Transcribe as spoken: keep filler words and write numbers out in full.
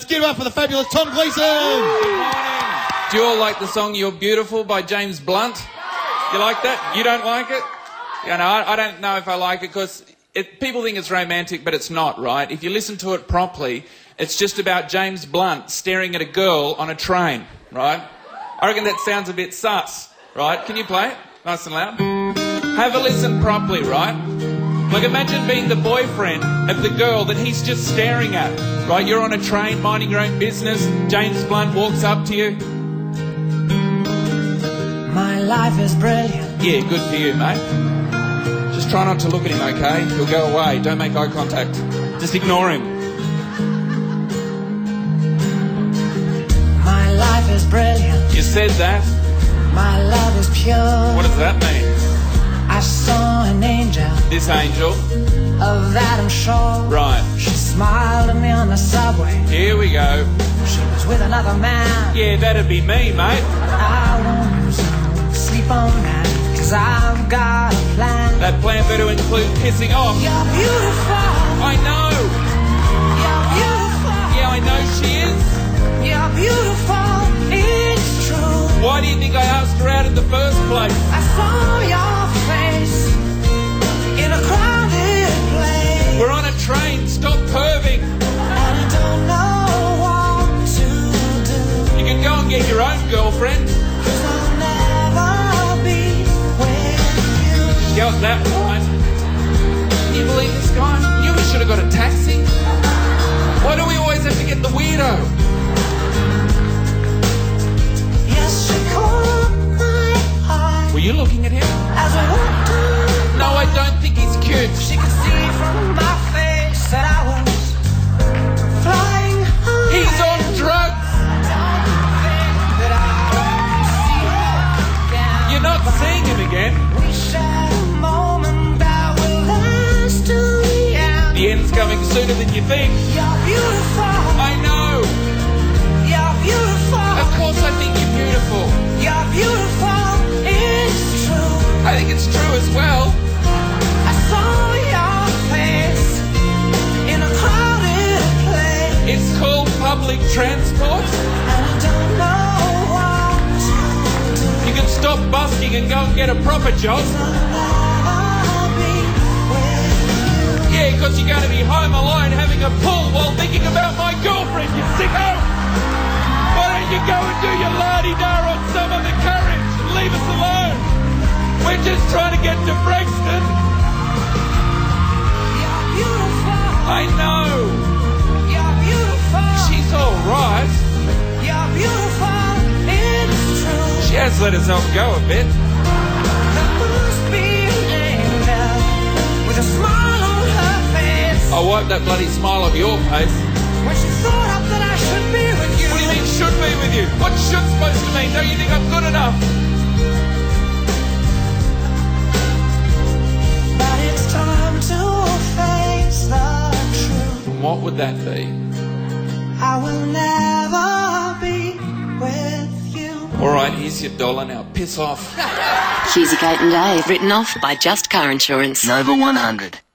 give it up for the fabulous Tom Gleeson. Good morning. Do you all like the song You're Beautiful by James Blunt? You like that? You don't like it? You know, I, I don't know if I like it because it, people think it's romantic, but it's not, right? If you listen to it properly, it's just about James Blunt staring at a girl on a train, right? I reckon that sounds a bit sus, right? Can you play it? Nice and loud. Have a listen properly, right? Like, imagine being the boyfriend of the girl that he's just staring at, right? You're on a train, minding your own business. James Blunt walks up to you. My life is brilliant. Yeah, good for you, mate. Just try not to look at him, okay? He'll go away. Don't make eye contact. Just ignore him. My life is brilliant. You said that. My love is pure. What does that mean? I saw an angel. This angel? Of that I'm sure. Right. She smiled at me on the subway. Here we go. She was with another man. Yeah, that'd be me, mate. I won't sleep on that, cause I've got a plan. That plan better include pissing off. You're beautiful. I know. You're beautiful. Yeah, I know she is. You're beautiful. It's true. Why do you think I asked her out in the first place? I saw your face in a crowded place. We're on a train. Stop perving. And I don't know what to do. You can go and get your own girlfriend. Cause I'll never be with you. Go that right. Can you believe this guy? You should have got a taxi. Why do we always have to get the weirdo? Yes, she caught my eye. Were you looking at him? As I walked on. No, I don't think he's cute. She could see from my face that I was flying high. He's on drugs. Don't think that I won't see her again. You're not seeing him again. We shared a moment that will last to the end. The end's coming sooner than you think. You're beautiful. I know. You're beautiful. Of course I think you're beautiful. You're beautiful. It's true. I think it's true as well. I saw your face in a crowded place. It's called public transport. And I don't know what to do. You can stop busking and go and get a proper job. I'll never be with you. Yeah, because you're going to be home alone having a pull while thinking about my girlfriend, you sicko! Why don't you go and do your la-di-da on some other courage and leave us alone? We're just trying to get to Brixton. You're beautiful. I know. You're beautiful. She's all right. You're beautiful. It's true. She has let herself go a bit. There must be an angel with a smile on her face. I'll wipe that bloody smile off your face. When she thought up that I should be with you. What do you mean should be with you? What's should supposed to mean? Don't you think I'm good enough? But it's time to face the truth. And what would that be? I will never be with you. All right, here's your dollar now. Piss off. Husey, Kate and Dave, written off by Just Car Insurance. Nova one hundred.